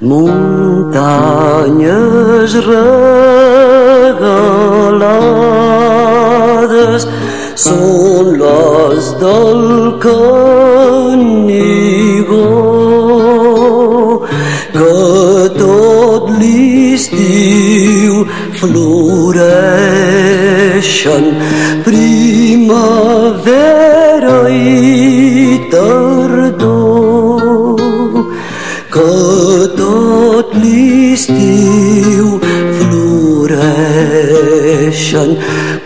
muntanyes regalades són les del Canigó, que tot l'estiu floreixen, primavera i tardor, que tot l'estiu floreixen,